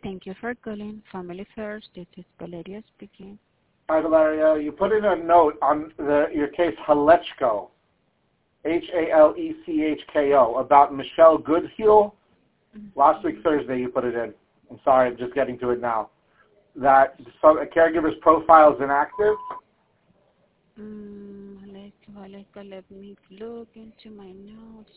Thank you for calling Family First. This is Valeria speaking. Hi, Valeria. You put in a note on your case Halechko, Halechko, about Michelle Goodheel. Last week, Thursday, you put it in. I'm sorry, I'm just getting to it now. That a caregiver's profile is inactive. Let me look into my notes.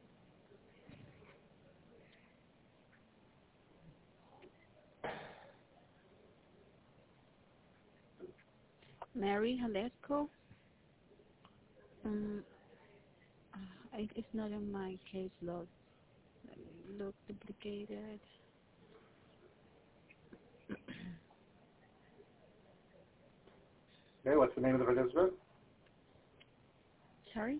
Mary Halesco. It's not in my case log. Let me look duplicated. Okay, what's the name of the participant? Sorry?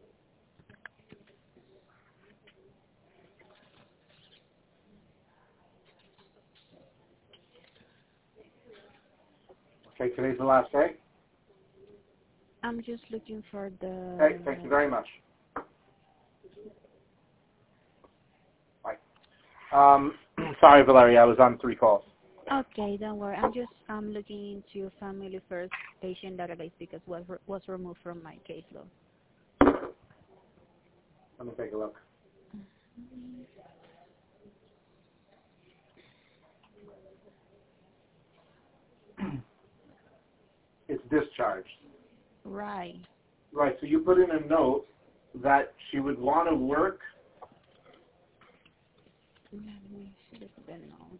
Okay, today's the last day. I'm just looking for the... Okay, thank you very much. Bye. Sorry, Valeria, I was on 3 calls. Okay, don't worry. I'm looking into Family First patient database because was removed from my case log. Let me take a look. It's discharged. Right. Right, so you put in a note that she would want to work. Let me see the note.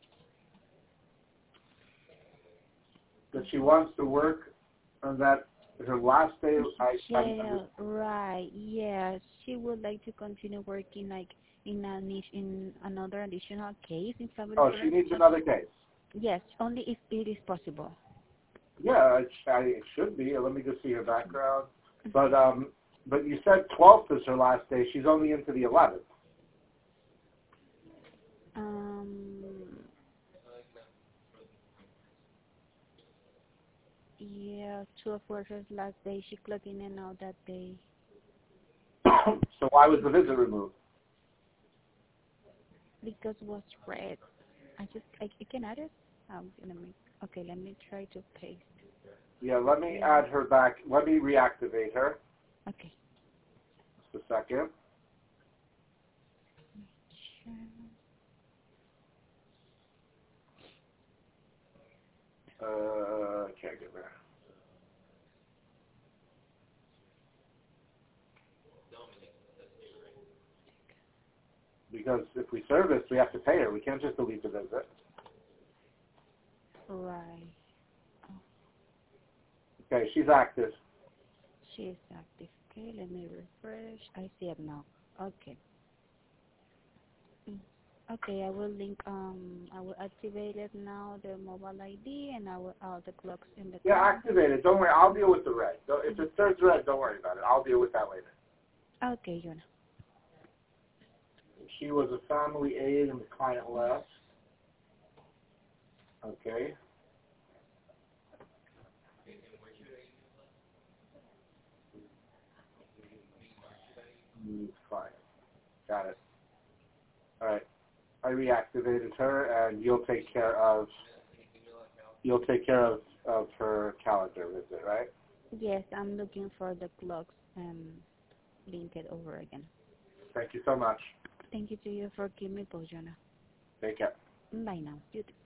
That she wants to work, and that her last day. Right. Yes, she would like to continue working like in another additional case in Family First. Oh, she needs another case. Yes, only if it is possible. Yeah, it should be. Let me just see her background. But you said 12th is her last day. She's only into the 11th. Yeah, 12 was her last day. She clocked in and out that day. So why was the visit removed? Because it was red. I can add it. Okay, let me try to paste. Yeah, let me add her back. Let me reactivate her. Okay. Just a second. Caregiver. Because if we service, we have to pay her. We can't just delete the visit. Right. Okay, she's active. She is active. Okay, let me refresh. I see it now. Okay. Okay, I will link. I will activate it now. The mobile ID and I will all the clocks in the. Yeah, activate it. Don't worry. I'll deal with the red. If it turns red, don't worry about it. I'll deal with that later. Okay, Jonah. She was a family aide and the client left. Okay. Fine. Got it. All right. I reactivated her, and you'll take care of her calendar visit, right? Yes, I'm looking for the clocks and link it over again. Thank you so much. Thank you to you for giving me post, Jonah. Take care. Bye now. You too.